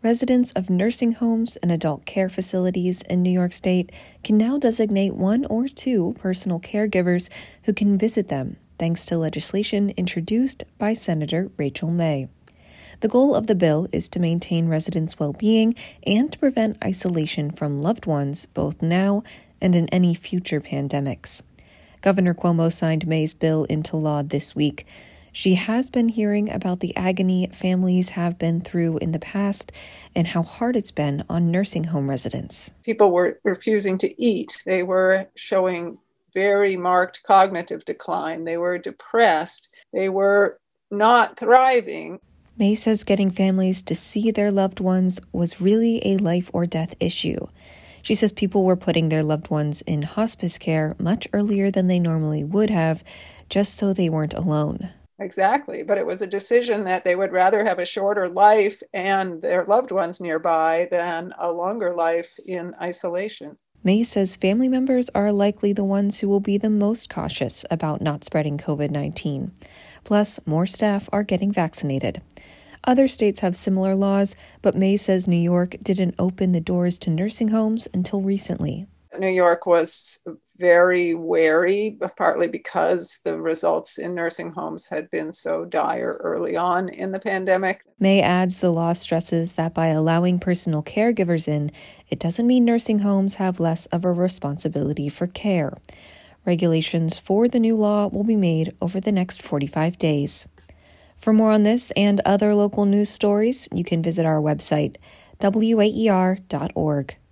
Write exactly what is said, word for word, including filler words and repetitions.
Residents of nursing homes and adult care facilities in New York State can now designate one or two personal caregivers who can visit them, thanks to legislation introduced by Senator Rachel May. The goal of the bill is to maintain residents' well-being and to prevent isolation from loved ones, both now and in any future pandemics. Governor Cuomo signed May's bill into law this week. She has been hearing about the agony families have been through in the past and how hard it's been on nursing home residents. People were refusing to eat. They were showing very marked cognitive decline. They were depressed. They were not thriving. May says getting families to see their loved ones was really a life or death issue. She says people were putting their loved ones in hospice care much earlier than they normally would have, just so they weren't alone. Exactly. But it was a decision that they would rather have a shorter life and their loved ones nearby than a longer life in isolation. May says family members are likely the ones who will be the most cautious about not spreading covid nineteen. Plus, more staff are getting vaccinated. Other states have similar laws, but May says New York didn't open the doors to nursing homes until recently. New York was very wary, partly because the results in nursing homes had been so dire early on in the pandemic. May adds the law stresses that by allowing personal caregivers in, it doesn't mean nursing homes have less of a responsibility for care. Regulations for the new law will be made over the next forty-five days. For more on this and other local news stories, you can visit our website, W A E R dot org.